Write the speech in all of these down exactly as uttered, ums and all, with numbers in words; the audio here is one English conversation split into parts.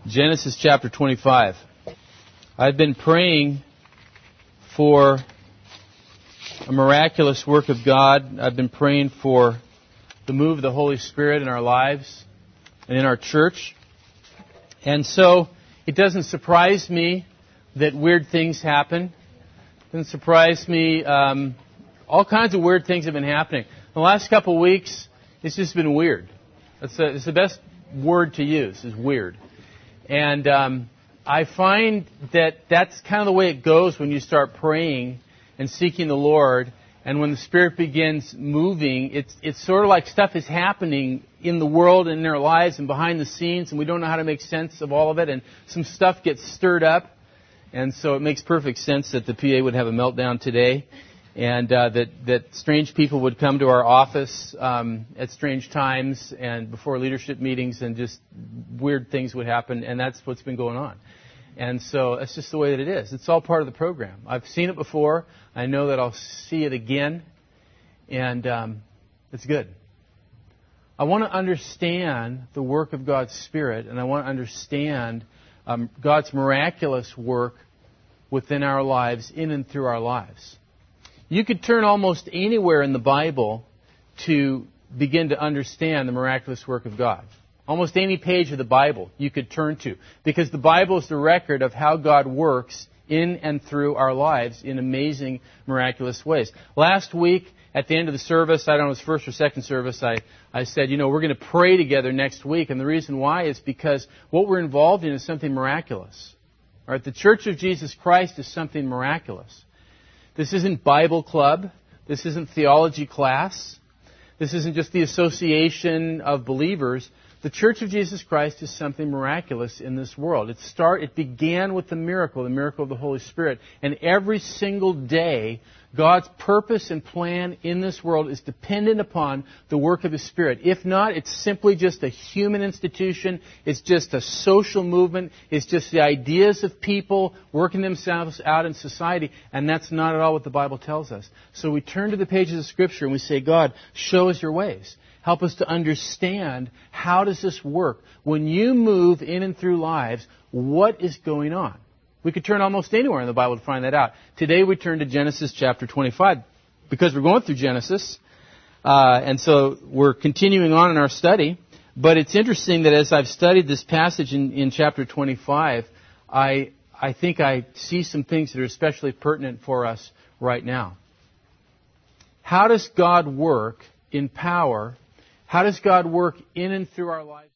Genesis chapter twenty-five. I've been praying for a miraculous work of God. I've been praying for the move of the Holy Spirit in our lives and in our church. And so it doesn't surprise me that weird things happen. It doesn't surprise me. Um, all kinds of weird things have been happening. The last couple of weeks, it's just been weird. That's a, it's the best word to use, is weird. And um, I find that that's kind of the way it goes when you start praying and seeking the Lord. And when the Spirit begins moving, it's it's sort of like stuff is happening in the world and in our lives and behind the scenes, and we don't know how to make sense of all of it. And some stuff gets stirred up. And so it makes perfect sense that the P A would have a meltdown today, and uh, that, that strange people would come to our office um, at strange times and before leadership meetings, and just weird things would happen, and that's what's been going on. And so that's just the way that it is. It's all part of the program. I've seen it before. I know that I'll see it again, and um, it's good. I want to understand the work of God's Spirit, and I want to understand um, God's miraculous work within our lives, in and through our lives. You could turn almost anywhere in the Bible to begin to understand the miraculous work of God. Almost any page of the Bible you could turn to, because the Bible is the record of how God works in and through our lives in amazing, miraculous ways. Last week, at the end of the service, I don't know if it was first or second service, I, I said, you know, we're going to pray together next week. And the reason why is because what we're involved in is something miraculous. All right, the Church of Jesus Christ is something miraculous. This isn't Bible club. This isn't theology class. This isn't just the association of believers. The Church of Jesus Christ is something miraculous in this world. It start, it began with the miracle, the miracle of the Holy Spirit. And every single day, God's purpose and plan in this world is dependent upon the work of His Spirit. If not, it's simply just a human institution. It's just a social movement. It's just the ideas of people working themselves out in society. And that's not at all what the Bible tells us. So we turn to the pages of Scripture and we say, God, show us your ways. Help us to understand, how does this work? When you move in and through lives, what is going on? We could turn almost anywhere in the Bible to find that out. Today we turn to Genesis chapter twenty-five, because we're going through Genesis. Uh, and so we're continuing on in our study. But it's interesting that as I've studied this passage in, in chapter twenty-five, I, I think I see some things that are especially pertinent for us right now. How does God work in power? How does God work in and through our lives?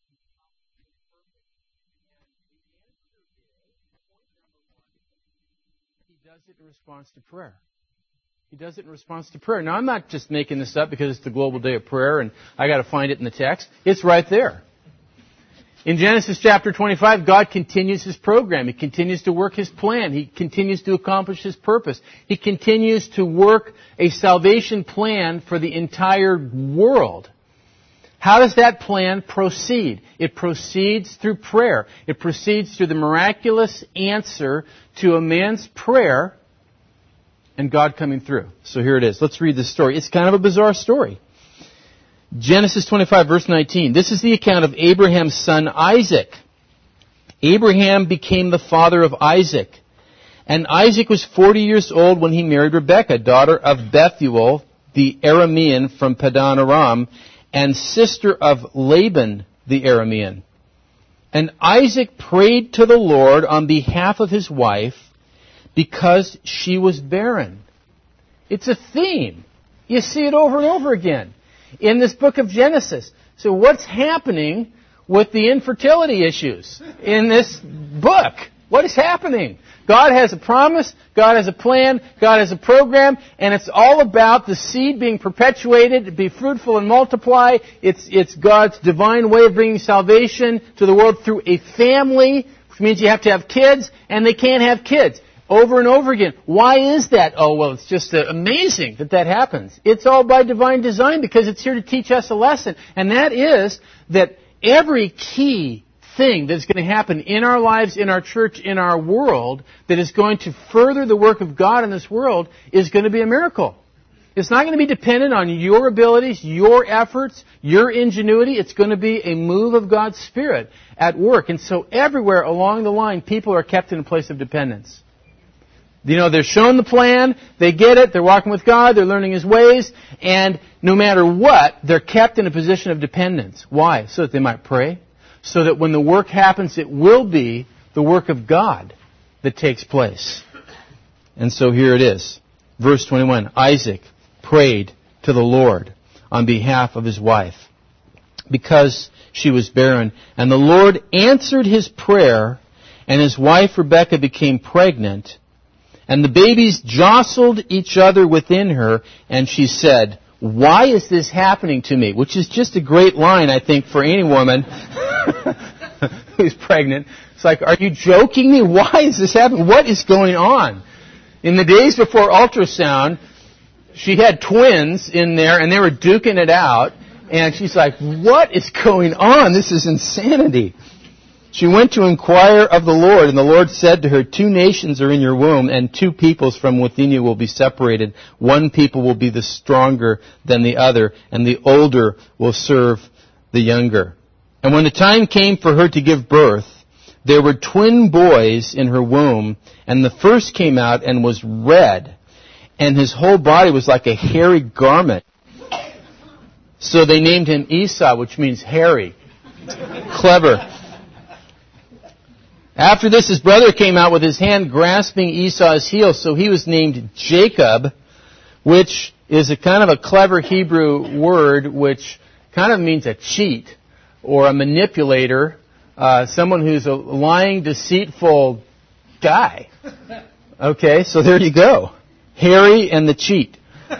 He does it in response to prayer. He does it in response to prayer. Now, I'm not just making this up because it's the Global Day of Prayer and I got to find it in the text. It's right there. In Genesis chapter twenty-five, God continues His program. He continues to work His plan. He continues to accomplish His purpose. He continues to work a salvation plan for the entire world. How does that plan proceed? It proceeds through prayer. It proceeds through the miraculous answer to a man's prayer and God coming through. So here it is. Let's read this story. It's kind of a bizarre story. Genesis twenty-five, verse nineteen. This is the account of Abraham's son Isaac. Abraham became the father of Isaac. And Isaac was forty years old when he married Rebekah, daughter of Bethuel, the Aramean from Padan Aram, and sister of Laban the Aramean. And Isaac prayed to the Lord on behalf of his wife because she was barren. It's a theme. You see it over and over again in this book of Genesis. So what's happening with the infertility issues in this book? What is happening? God has a promise, God has a plan, God has a program, and it's all about the seed being perpetuated, be fruitful and multiply. It's, it's God's divine way of bringing salvation to the world through a family, which means you have to have kids, and they can't have kids. Over and over again. Why is that? Oh, well, it's just uh, amazing that that happens. It's all by divine design because it's here to teach us a lesson. And that is that every key thing that's going to happen in our lives, in our church, in our world, that is going to further the work of God in this world is going to be a miracle. It's not going to be dependent on your abilities, your efforts, your ingenuity. It's going to be a move of God's Spirit at work. And so everywhere along the line, people are kept in a place of dependence. You know, they're shown the plan, they get it, they're walking with God, they're learning His ways, and no matter what, they're kept in a position of dependence. Why? So that they might pray. So that when the work happens, it will be the work of God that takes place. And so here it is. Verse twenty-one, Isaac prayed to the Lord on behalf of his wife because she was barren. And the Lord answered his prayer, and his wife Rebekah became pregnant. And the babies jostled each other within her, and she said, "Why is this happening to me?" Which is just a great line, I think, for any woman who's pregnant. It's like, are you joking me? Why is this happening? What is going on? In the days before ultrasound, she had twins in there, and they were duking it out. And she's like, what is going on? This is insanity. She went to inquire of the Lord, and the Lord said to her, two nations are in your womb, and two peoples from within you will be separated. One people will be the stronger than the other, and the older will serve the younger. And when the time came for her to give birth, there were twin boys in her womb, and the first came out and was red, and his whole body was like a hairy garment. So they named him Esau, which means hairy. Clever. After this, his brother came out with his hand grasping Esau's heel, so he was named Jacob, which is a kind of a clever Hebrew word, which kind of means a cheat or a manipulator, uh, someone who's a lying, deceitful guy. Okay, so there you go. Harry and the cheat.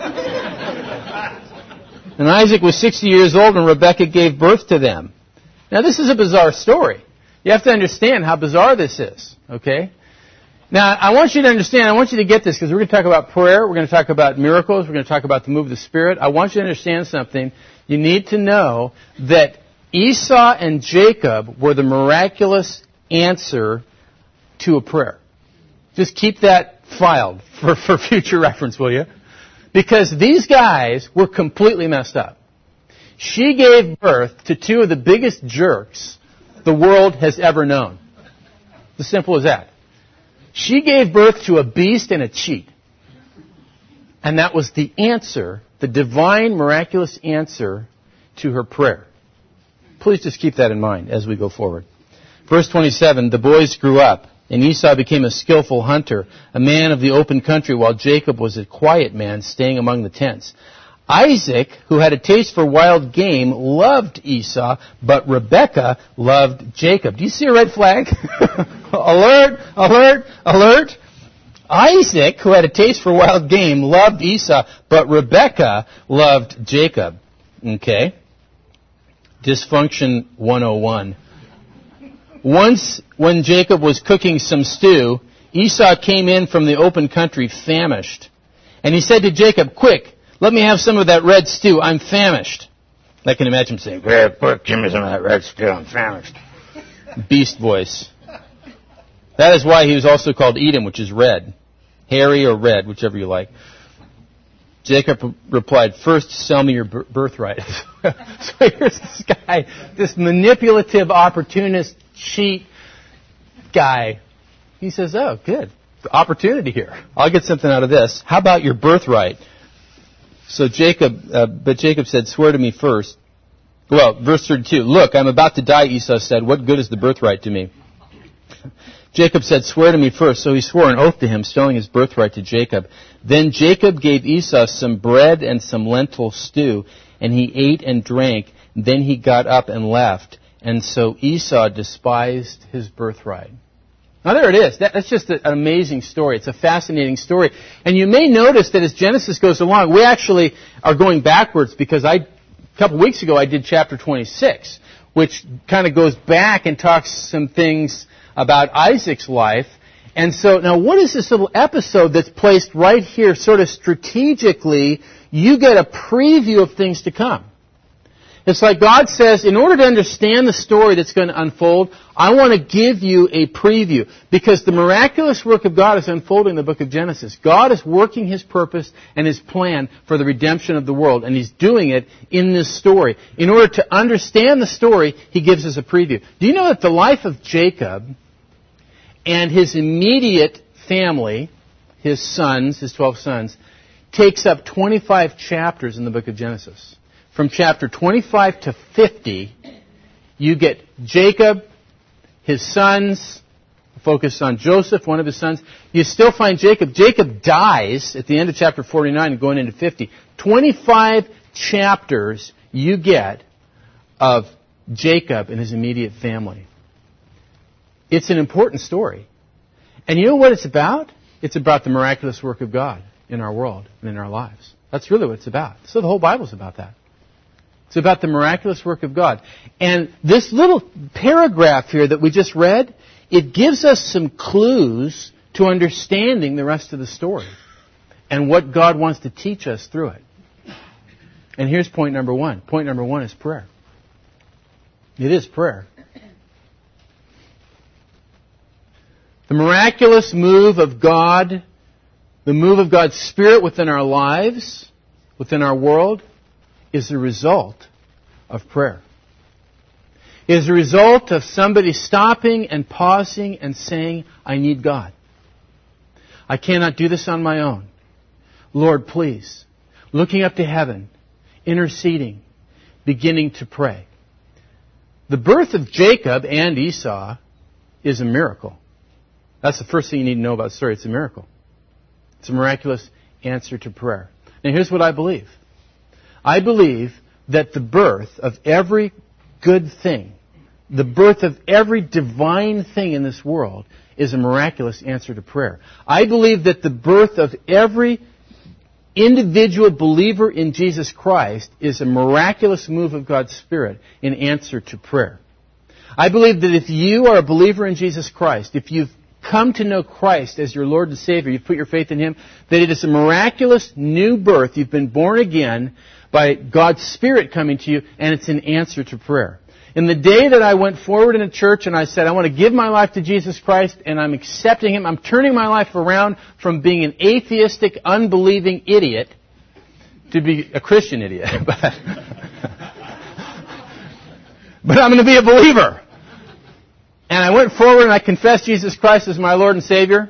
And Isaac was sixty years old, and Rebekah gave birth to them. Now, this is a bizarre story. You have to understand how bizarre this is, okay? Now, I want you to understand, I want you to get this, because we're going to talk about prayer, we're going to talk about miracles, we're going to talk about the move of the Spirit. I want you to understand something. You need to know that Esau and Jacob were the miraculous answer to a prayer. Just keep that filed for, for future reference, will you? Because these guys were completely messed up. She gave birth to two of the biggest jerks the world has ever known. As simple as that. She gave birth to a beast and a cheat. And that was the answer, the divine, miraculous answer to her prayer. Please just keep that in mind as we go forward. Verse twenty-seven, the boys grew up, and Esau became a skillful hunter, a man of the open country, while Jacob was a quiet man staying among the tents. Isaac, who had a taste for wild game, loved Esau, but Rebekah loved Jacob. Do you see a red flag? Alert, alert, alert. Isaac, who had a taste for wild game, loved Esau, but Rebekah loved Jacob. Okay. Dysfunction one oh one. Once, when Jacob was cooking some stew, Esau came in from the open country famished. And he said to Jacob, "Quick, let me have some of that red stew. I'm famished." I can imagine him saying, "Quick, quick, give me some of that red stew. I'm famished." Beast voice. That is why he was also called Edom, which is red. Hairy or red, whichever you like. Jacob replied, "First, sell me your birthright." So here's this guy, this manipulative, opportunist, cheat guy. He says, "Oh, good. Opportunity here. I'll get something out of this. How about your birthright?" So Jacob, uh, but Jacob said, "Swear to me first." Well, verse thirty-two, "Look, I'm about to die," Esau said. "What good is the birthright to me?" Jacob said, "Swear to me first." So he swore an oath to him, selling his birthright to Jacob. Then Jacob gave Esau some bread and some lentil stew, and he ate and drank. Then he got up and left. And so Esau despised his birthright. Now there it is. That, that's just an amazing story. It's a fascinating story. And you may notice that as Genesis goes along, we actually are going backwards, because I, a couple weeks ago I did chapter twenty-six, which kind of goes back and talks some things about Isaac's life. And so now what is this little episode that's placed right here sort of strategically? You get a preview of things to come. It's like God says, in order to understand the story that's going to unfold, I want to give you a preview. Because the miraculous work of God is unfolding in the book of Genesis. God is working His purpose and His plan for the redemption of the world. And He's doing it in this story. In order to understand the story, He gives us a preview. Do you know that the life of Jacob and his immediate family, his sons, his twelve sons, takes up twenty-five chapters in the book of Genesis? From chapter twenty-five to fifty, you get Jacob, his sons, focus on Joseph, one of his sons. You still find Jacob. Jacob dies at the end of chapter forty-nine and going into fifty. twenty-five chapters you get of Jacob and his immediate family. It's an important story. And you know what it's about? It's about the miraculous work of God in our world and in our lives. That's really what it's about. So the whole Bible's about that. It's about the miraculous work of God. And this little paragraph here that we just read, it gives us some clues to understanding the rest of the story and what God wants to teach us through it. And here's point number one. Point number one is prayer. It is prayer. The miraculous move of God, the move of God's Spirit within our lives, within our world, is the result of prayer. It is the result of somebody stopping and pausing and saying, I need God. I cannot do this on my own. Lord, please. Looking up to heaven, interceding, beginning to pray. The birth of Jacob and Esau is a miracle. That's the first thing you need to know about the story. It's a miracle. It's a miraculous answer to prayer. Now here's what I believe. I believe that the birth of every good thing, the birth of every divine thing in this world is a miraculous answer to prayer. I believe that the birth of every individual believer in Jesus Christ is a miraculous move of God's Spirit in answer to prayer. I believe that if you are a believer in Jesus Christ, if you've come to know Christ as your Lord and Savior, you've put your faith in Him, that it is a miraculous new birth. You've been born again by God's Spirit coming to you, and it's an answer to prayer. In the day that I went forward in a church and I said, I want to give my life to Jesus Christ and I'm accepting Him, I'm turning my life around from being an atheistic, unbelieving idiot to be a Christian idiot. but, but I'm going to be a believer. And I went forward and I confessed Jesus Christ as my Lord and Savior.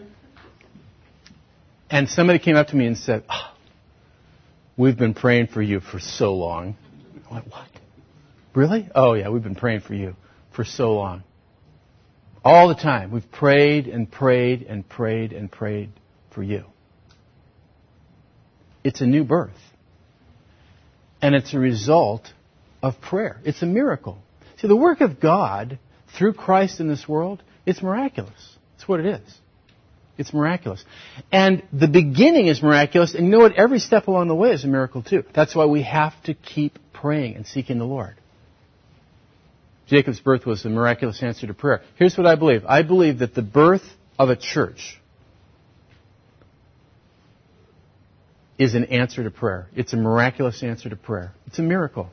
And somebody came up to me and said, oh, we've been praying for you for so long. I went, what? Really? Oh, yeah, we've been praying for you for so long. All the time. We've prayed and prayed and prayed and prayed for you. It's a new birth. And it's a result of prayer. It's a miracle. See, the work of God through Christ in this world, it's miraculous. That's what it is. It's miraculous. And the beginning is miraculous, and you know what? Every step along the way is a miracle too. That's why we have to keep praying and seeking the Lord. Jacob's birth was a miraculous answer to prayer. Here's what I believe. I believe that the birth of a church is an answer to prayer. It's a miraculous answer to prayer. It's a miracle.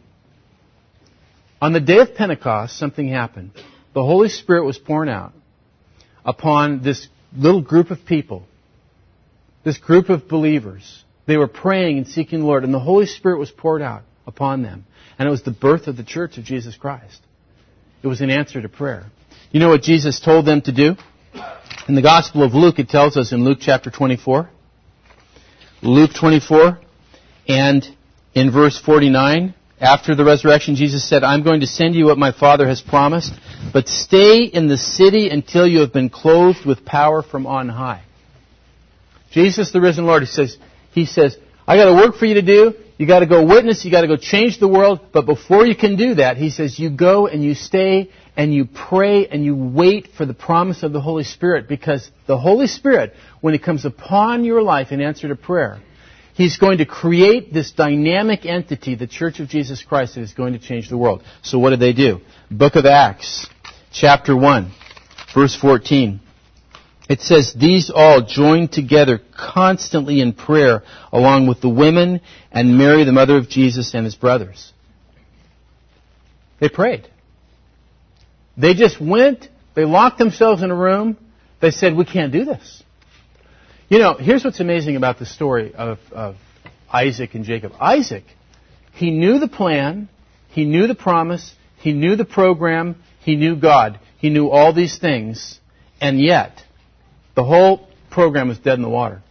On the day of Pentecost, something happened. The Holy Spirit was poured out upon this little group of people, this group of believers. They were praying and seeking the Lord, and the Holy Spirit was poured out upon them. And it was the birth of the church of Jesus Christ. It was an answer to prayer. You know what Jesus told them to do? In the Gospel of Luke, it tells us in Luke chapter twenty-four. Luke twenty-four, and in verse forty-nine, after the resurrection, Jesus said, I'm going to send you what my Father has promised, but stay in the city until you have been clothed with power from on high. Jesus, the risen Lord, he says, he says, I got a work for you to do. You got to go witness. You got to go change the world. But before you can do that, he says, you go and you stay and you pray and you wait for the promise of the Holy Spirit. Because the Holy Spirit, when it comes upon your life in answer to prayer, He's going to create this dynamic entity, the Church of Jesus Christ, that is going to change the world. So what did they do? Book of Acts, chapter one, verse fourteen. It says, these all joined together constantly in prayer along with the women and Mary, the mother of Jesus, and his brothers. They prayed. They just went, they locked themselves in a room, they said, we can't do this. You know, here's what's amazing about the story of, of Isaac and Jacob. Isaac, he knew the plan, he knew the promise, he knew the program, he knew God. He knew all these things, and yet the whole program was dead in the water.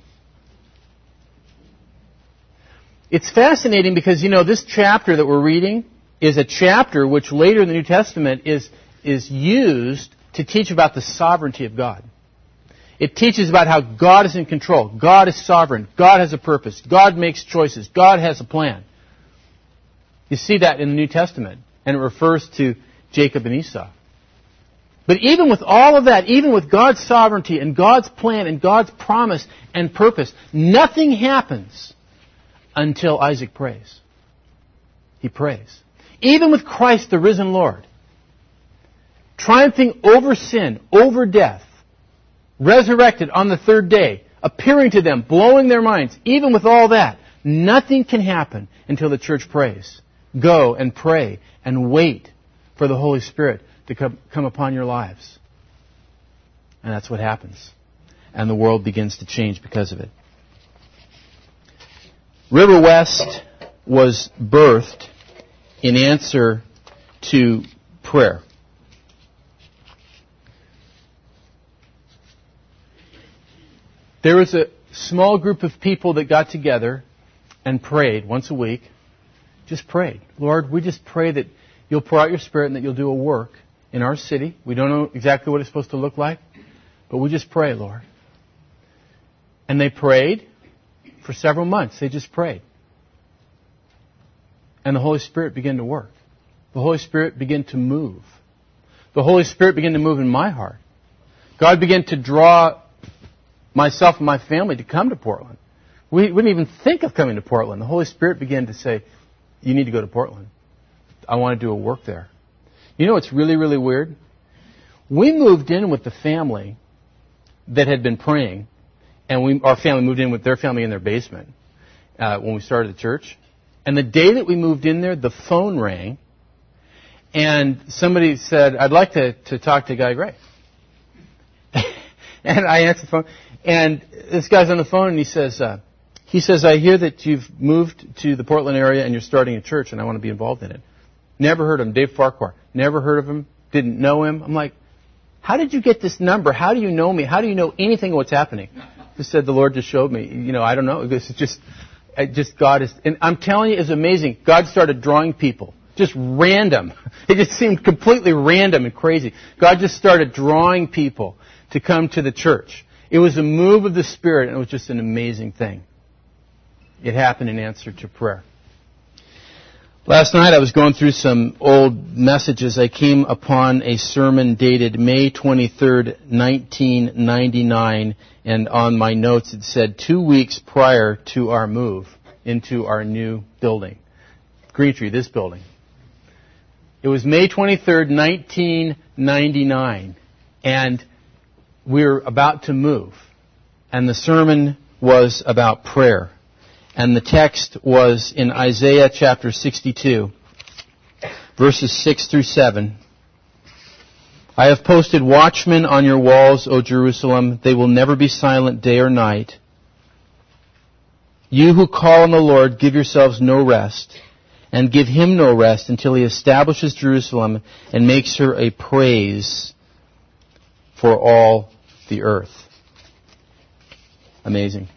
It's fascinating because, you know, this chapter that we're reading is a chapter which later in the New Testament is, is used to teach about the sovereignty of God. It teaches about how God is in control. God is sovereign. God has a purpose. God makes choices. God has a plan. You see that in the New Testament, and it refers to Jacob and Esau. But even with all of that, even with God's sovereignty and God's plan and God's promise and purpose, nothing happens until Isaac prays. He prays. Even with Christ, the risen Lord, triumphing over sin, over death, resurrected on the third day, appearing to them, blowing their minds, even with all that, nothing can happen until the church prays. Go and pray and wait for the Holy Spirit to come, come upon your lives. And that's what happens. And the world begins to change because of it. River West was birthed in answer to prayer. There was a small group of people that got together and prayed once a week. Just prayed. Lord, we just pray that you'll pour out your Spirit and that you'll do a work in our city. We don't know exactly what it's supposed to look like, but we just pray, Lord. And they prayed for several months. They just prayed. And the Holy Spirit began to work. The Holy Spirit began to move. The Holy Spirit began to move in my heart. God began to draw myself and my family to come to Portland. We wouldn't even think of coming to Portland. The Holy Spirit began to say, you need to go to Portland. I want to do a work there. You know what's really, really weird? We moved in with the family that had been praying, and we, our family moved in with their family in their basement uh, when we started the church. And the day that we moved in there, the phone rang, and somebody said, I'd like to, to talk to Guy Gray. And I answered the phone, and this guy's on the phone, and he says, uh, he says, I hear that you've moved to the Portland area and you're starting a church, and I want to be involved in it. Never heard of him. Dave Farquhar. Never heard of him. Didn't know him. I'm like, how did you get this number? How do you know me? How do you know anything of what's happening? Just said the Lord just showed me. You know, I don't know. This is just, just God is, and I'm telling you, it's amazing. God started drawing people. Just random. It just seemed completely random and crazy. God just started drawing people to come to the church. It was a move of the Spirit, and it was just an amazing thing. It happened in answer to prayer. Last night I was going through some old messages. I came upon a sermon dated May twenty-third, nineteen ninety-nine, and on my notes it said two weeks prior to our move into our new building. Green Tree, this building. It was May twenty-third, nineteen ninety-nine, and we were about to move. And the sermon was about prayer. And the text was in Isaiah chapter sixty-two, verses six through seven. I have posted watchmen on your walls, O Jerusalem. They will never be silent day or night. You who call on the Lord, give yourselves no rest, and give Him no rest until He establishes Jerusalem and makes her a praise for all the earth. Amazing.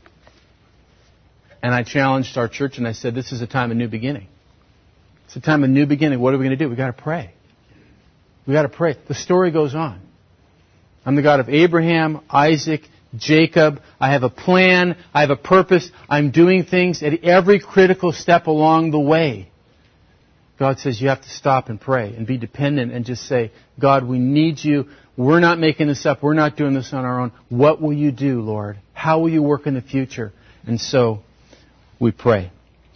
And I challenged our church and I said, this is a time of new beginning. It's a time of new beginning. What are we going to do? We've got to pray. We've got to pray. The story goes on. I'm the God of Abraham, Isaac, Jacob. I have a plan. I have a purpose. I'm doing things at every critical step along the way. God says you have to stop and pray and be dependent and just say, God, we need you. We're not making this up. We're not doing this on our own. What will you do, Lord? How will you work in the future? And so we pray.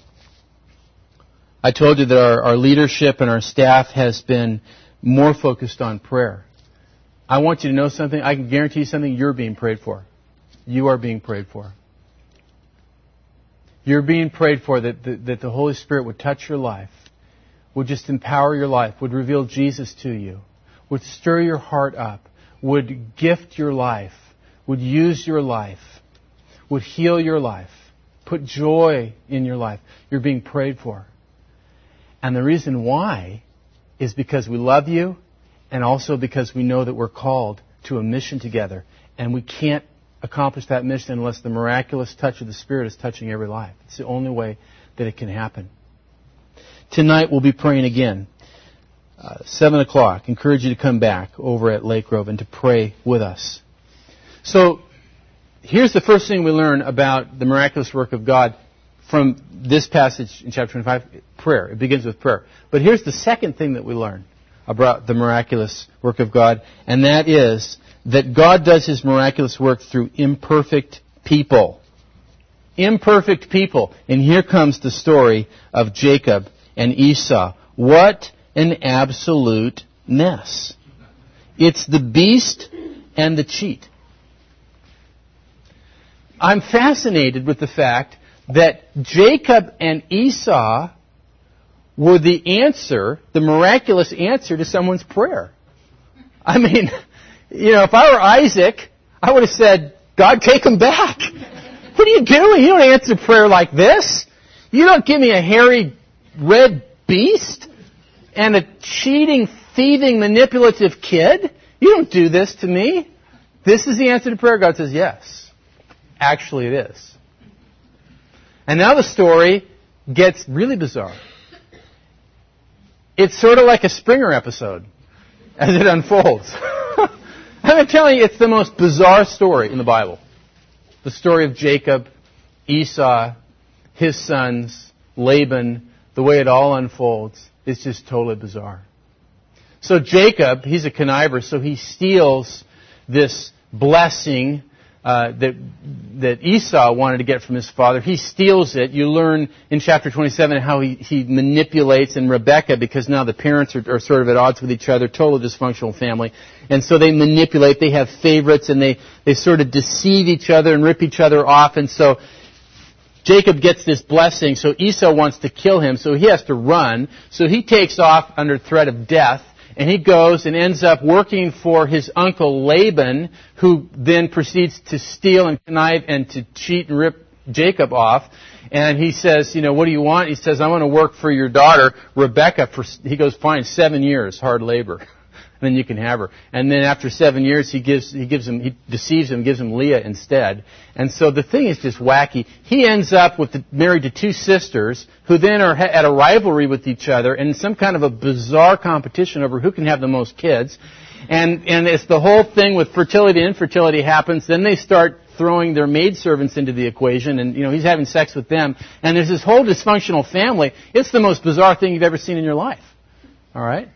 I told you that our, our leadership and our staff has been more focused on prayer. I want you to know something. I can guarantee you something. You're being prayed for. You are being prayed for. You're being prayed for that the, that the Holy Spirit would touch your life, would just empower your life, would reveal Jesus to you, would stir your heart up, would gift your life, would use your life, would heal your life, put joy in your life. You're being prayed for. And the reason why is because we love you and also because we know that we're called to a mission together. And we can't accomplish that mission unless the miraculous touch of the Spirit is touching every life. It's the only way that it can happen. Tonight we'll be praying again. Uh, seven o'clock. Encourage you to come back over at Lake Grove and to pray with us. So, here's the first thing we learn about the miraculous work of God from this passage in chapter twenty-five, prayer. It begins with prayer. But here's the second thing that we learn about the miraculous work of God, and that is that God does His miraculous work through imperfect people. Imperfect people. And here comes the story of Jacob and Esau. What an absolute mess. It's the beast and the cheat. I'm fascinated with the fact that Jacob and Esau were the answer, the miraculous answer to someone's prayer. I mean, you know, if I were Isaac, I would have said, God, take him back. What are you doing? You don't answer prayer like this. You don't give me a hairy red beast and a cheating, thieving, manipulative kid. You don't do this to me. This is the answer to prayer. God says, yes. Actually, it is. And now the story gets really bizarre. It's sort of like a Springer episode as it unfolds. I'm telling you, it's the most bizarre story in the Bible. The story of Jacob, Esau, his sons, Laban, the way it all unfolds is just totally bizarre. So Jacob, he's a conniver, so he steals this blessing uh, that that Esau wanted to get from his father. He steals it. You learn in chapter twenty-seven how he, he manipulates and Rebekah, because now the parents are, are sort of at odds with each other, total dysfunctional family. And so they manipulate, they have favorites, and they, they sort of deceive each other and rip each other off. And so Jacob gets this blessing, so Esau wants to kill him, so he has to run. So he takes off under threat of death, and he goes and ends up working for his uncle Laban, who then proceeds to steal and connive and to cheat and rip Jacob off. And he says, you know, what do you want? He says, I want to work for your daughter, Rebekah, for, he goes, fine, seven years, hard labor. And then you can have her. And then after seven years, he gives he gives him he deceives him, gives him Leah instead. And so the thing is just wacky. He ends up with the, married to two sisters who then are at a rivalry with each other and some kind of a bizarre competition over who can have the most kids. And and it's the whole thing with fertility and infertility happens. Then they start throwing their maidservants into the equation, and you know he's having sex with them. And there's this whole dysfunctional family. It's the most bizarre thing you've ever seen in your life. All right.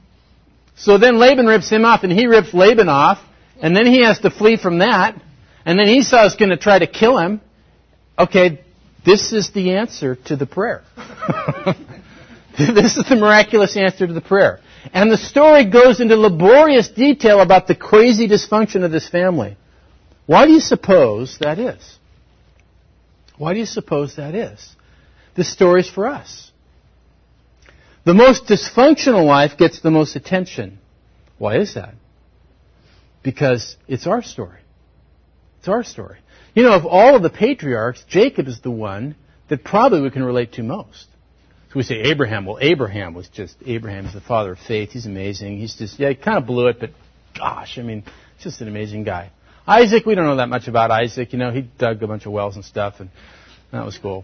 So then Laban rips him off, and he rips Laban off, and then he has to flee from that, and then Esau's going to try to kill him. Okay, this is the answer to the prayer. This is the miraculous answer to the prayer. And the story goes into laborious detail about the crazy dysfunction of this family. Why do you suppose that is? Why do you suppose that is? This story's for us. The most dysfunctional life gets the most attention. Why is that? Because it's our story. It's our story. You know, of all of the patriarchs, Jacob is the one that probably we can relate to most. So we say Abraham. Well, Abraham was just, Abraham is the father of faith. He's amazing. He's just, yeah, he kind of blew it, but gosh, I mean, he's just an amazing guy. Isaac, we don't know that much about Isaac. You know, he dug a bunch of wells and stuff, and that was cool.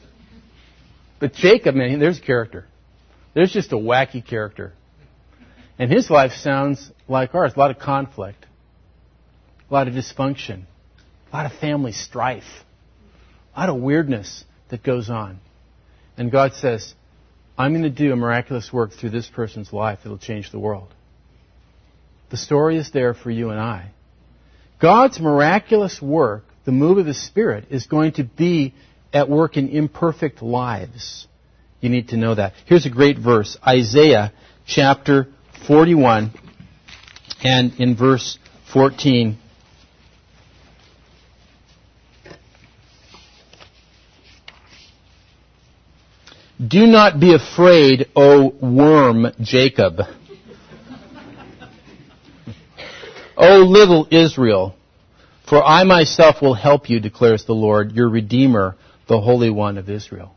But Jacob, man, there's character. There's just a wacky character. And his life sounds like ours. A lot of conflict. A lot of dysfunction. A lot of family strife. A lot of weirdness that goes on. And God says, I'm going to do a miraculous work through this person's life that will change the world. The story is there for you and I. God's miraculous work, the move of the Spirit, is going to be at work in imperfect lives. You need to know that. Here's a great verse, Isaiah chapter forty-one, and in verse fourteen. Do not be afraid, O worm Jacob. O little Israel, for I myself will help you, declares the Lord, your Redeemer, the Holy One of Israel.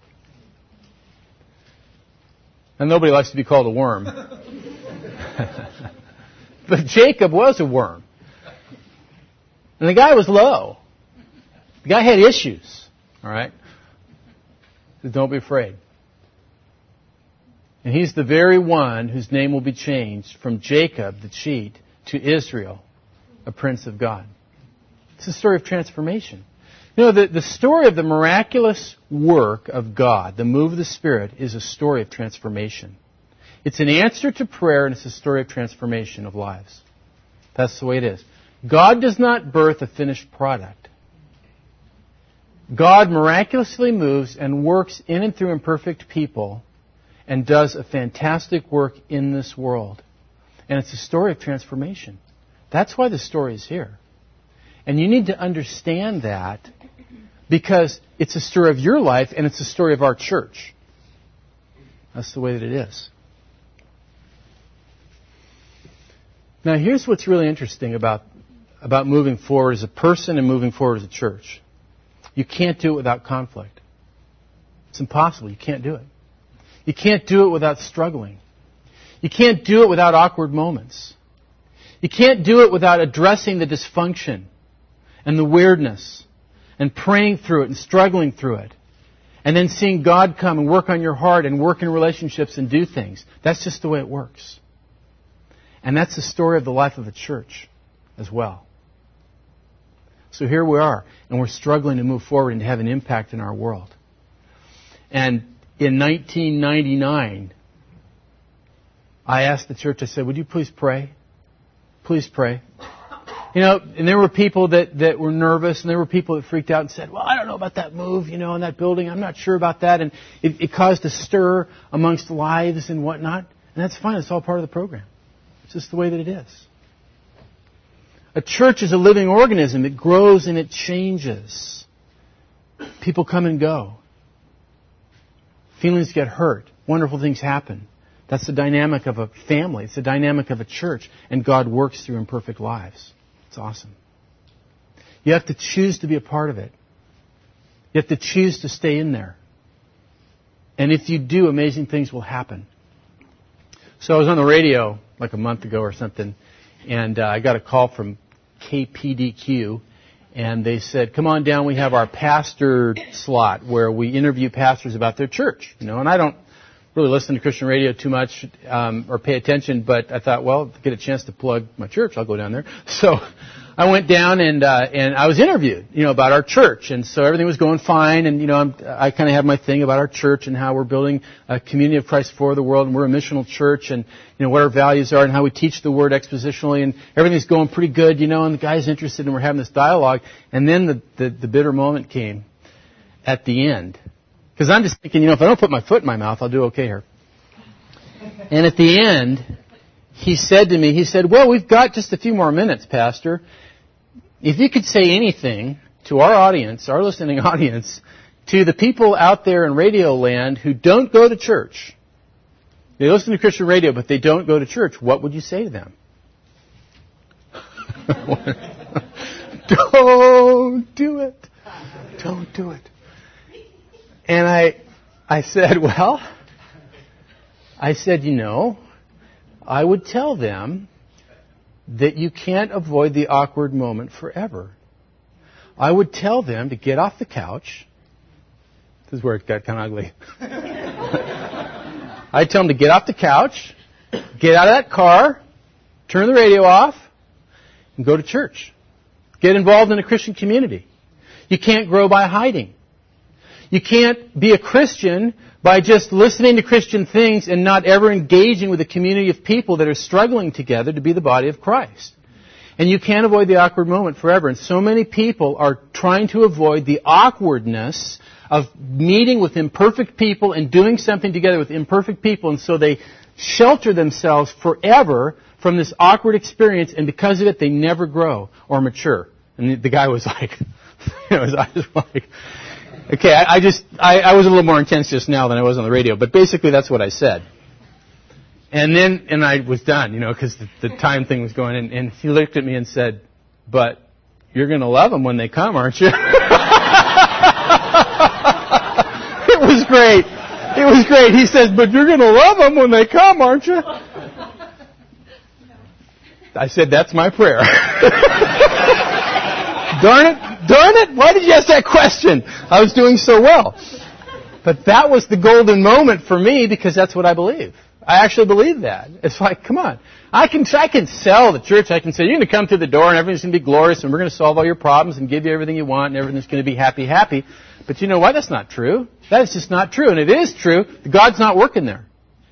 And nobody likes to be called a worm. But Jacob was a worm. And the guy was low. The guy had issues. All right? So don't be afraid. And he's the very one whose name will be changed from Jacob, the cheat, to Israel, a prince of God. It's a story of transformation. You know, the, the story of the miraculous work of God, the move of the Spirit, is a story of transformation. It's an answer to prayer, and it's a story of transformation of lives. That's the way it is. God does not birth a finished product. God miraculously moves and works in and through imperfect people and does a fantastic work in this world. And it's a story of transformation. That's why the story is here. And you need to understand that because it's a story of your life and it's a story of our church. That's the way that it is. Now, here's what's really interesting about, about moving forward as a person and moving forward as a church. You can't do it without conflict. It's impossible. You can't do it. You can't do it without struggling. You can't do it without awkward moments. You can't do it without addressing the dysfunction and the weirdness and praying through it and struggling through it. And then seeing God come and work on your heart and work in relationships and do things. That's just the way it works. And that's the story of the life of a church as well. So here we are, and we're struggling to move forward and to have an impact in our world. And in nineteen ninety-nine, I asked the church, I said, would you please pray? Please pray. You know, and there were people that, that were nervous, and there were people that freaked out and said, well, I don't know about that move, you know, in that building. I'm not sure about that. And it, it caused a stir amongst lives and whatnot. And that's fine. It's all part of the program. It's just the way that it is. A church is a living organism. It grows and it changes. People come and go. Feelings get hurt. Wonderful things happen. That's the dynamic of a family. It's the dynamic of a church. And God works through imperfect lives. It's awesome. You have to choose to be a part of it. You have to choose to stay in there. And if you do, amazing things will happen. So I was on the radio like a month ago or something, and uh, I got a call from K P D Q, and they said, come on down, we have our pastor slot where we interview pastors about their church. You know, and I don't really listen to Christian radio too much um, or pay attention, but I thought, well, to get a chance to plug my church, I'll go down there. So I went down and uh, and I was interviewed, you know, about our church, and so everything was going fine. And you know, I'm, I kind of have my thing about our church and how we're building a community of Christ for the world, and we're a missional church, and you know what our values are and how we teach the word expositionally, and everything's going pretty good, you know. And the guy's interested, and we're having this dialogue. And then the the, the bitter moment came at the end. Because I'm just thinking, you know, if I don't put my foot in my mouth, I'll do okay here. And at the end, he said to me, he said, well, we've got just a few more minutes, Pastor. If you could say anything to our audience, our listening audience, to the people out there in radio land who don't go to church. They listen to Christian radio, but they don't go to church. What would you say to them? Don't do it. Don't do it. And I, I said, well, I said, you know, I would tell them that you can't avoid the awkward moment forever. I would tell them to get off the couch. This is where it got kind of ugly. I'd tell them to get off the couch, get out of that car, turn the radio off, and go to church. Get involved in a Christian community. You can't grow by hiding. You can't be a Christian by just listening to Christian things and not ever engaging with a community of people that are struggling together to be the body of Christ. And you can't avoid the awkward moment forever. And so many people are trying to avoid the awkwardness of meeting with imperfect people and doing something together with imperfect people. And so they shelter themselves forever from this awkward experience. And because of it, they never grow or mature. And the guy was like, you know, his eyes were like... Okay, I, I just, I, I was a little more intense just now than I was on the radio, but basically that's what I said. And then, and I was done, you know, because the, the time thing was going, and, and he looked at me and said, but you're going to love them when they come, aren't you? It was great. It was great. He says, but you're going to love them when they come, aren't you? I said, that's my prayer. Darn it. Darn it. Why did you ask that question? I was doing so well. But that was the golden moment for me because that's what I believe. I actually believe that. It's like, come on. I can I can sell the church. I can say, you're going to come through the door and everything's going to be glorious and we're going to solve all your problems and give you everything you want and everything's going to be happy, happy. But you know what? That's not true. That is just not true. And it is true. God's not working there.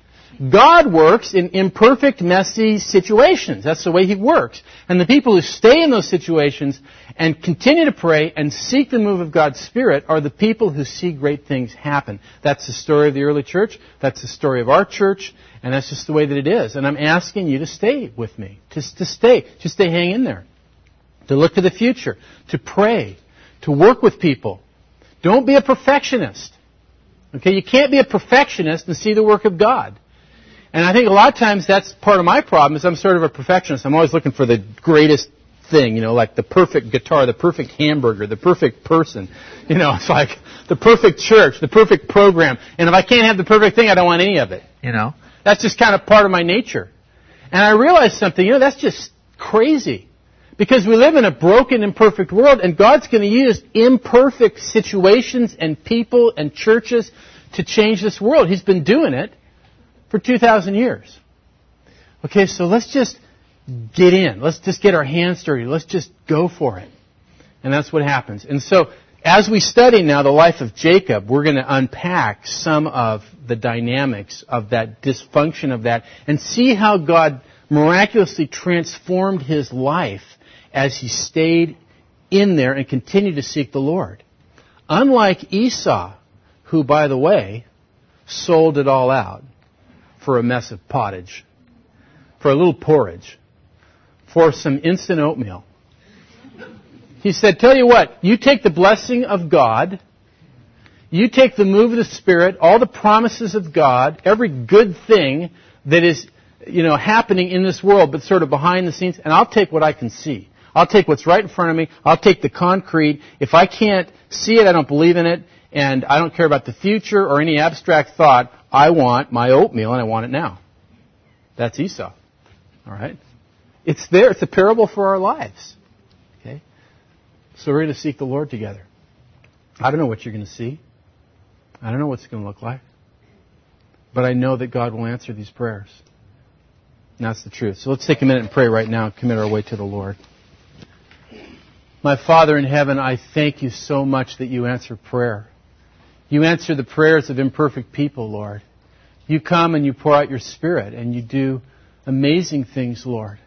God works in imperfect, messy situations. That's the way He works. And the people who stay in those situations and continue to pray and seek the move of God's Spirit are the people who see great things happen. That's the story of the early church. That's the story of our church. And that's just the way that it is. And I'm asking you to stay with me. Just to stay. Just to hang in there. To look to the future. To pray. To work with people. Don't be a perfectionist. Okay? You can't be a perfectionist and see the work of God. And I think a lot of times that's part of my problem is I'm sort of a perfectionist. I'm always looking for the greatest thing, you know, like the perfect guitar, the perfect hamburger, the perfect person. You know, it's like the perfect church, the perfect program. And if I can't have the perfect thing, I don't want any of it, you know. That's just kind of part of my nature. And I realized something, you know, that's just crazy. Because we live in a broken, imperfect world, and God's going to use imperfect situations and people and churches to change this world. He's been doing it for two thousand years. Okay, so let's just get in. Let's just get our hands dirty. Let's just go for it. And that's what happens. And so, as we study now the life of Jacob, we're going to unpack some of the dynamics of that dysfunction of that and see how God miraculously transformed his life as he stayed in there and continued to seek the Lord. Unlike Esau, who, by the way, sold it all out for a mess of pottage, for a little porridge, for some instant oatmeal. He said, tell you what, you take the blessing of God, you take the move of the Spirit, all the promises of God, every good thing that is, you know, happening in this world, but sort of behind the scenes, and I'll take what I can see. I'll take what's right in front of me. I'll take the concrete. If I can't see it, I don't believe in it, and I don't care about the future or any abstract thought. I want my oatmeal, and I want it now. That's Esau. All right? It's there. It's a parable for our lives. Okay? So we're going to seek the Lord together. I don't know what you're going to see. I don't know what it's going to look like. But I know that God will answer these prayers. And that's the truth. So let's take a minute and pray right now and commit our way to the Lord. My Father in heaven, I thank you so much that you answer prayer. You answer the prayers of imperfect people, Lord. You come and you pour out your Spirit and you do amazing things, Lord.